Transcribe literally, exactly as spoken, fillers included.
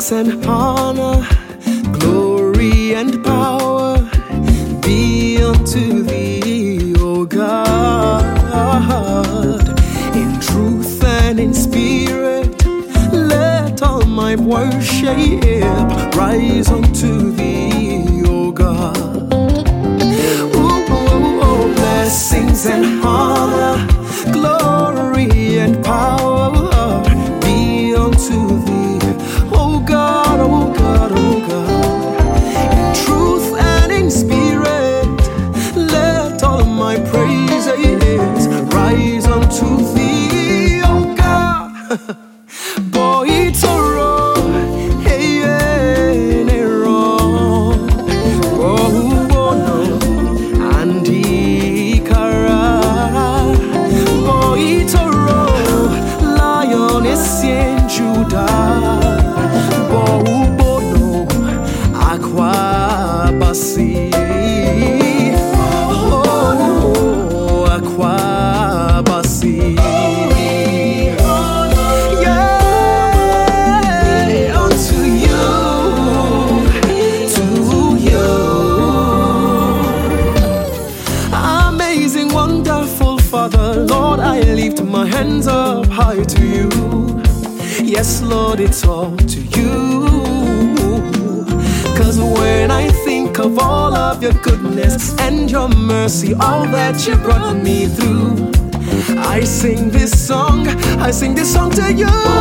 Blessings and honor, glory and power be unto thee, O God. In truth and in spirit, let all my worship rise unto thee, O God. Ooh, ooh, oh, blessings and honor, glory and power be unto thee, oh God, oh God, oh God. In truth and in spirit, let all my praises rise unto thee, oh God. Boy, toro, hey, hey, nero, oh, oh, no, Andy Kara, boy, toro, lioness in Judah, boy, bono, aqua basi, oh, aqua basi. Father, Lord, I lift my hands up high to you. Yes, Lord, it's all to you. Cause when I think of all of your goodness and your mercy, all that you brought me through, I sing this song, I sing this song to you.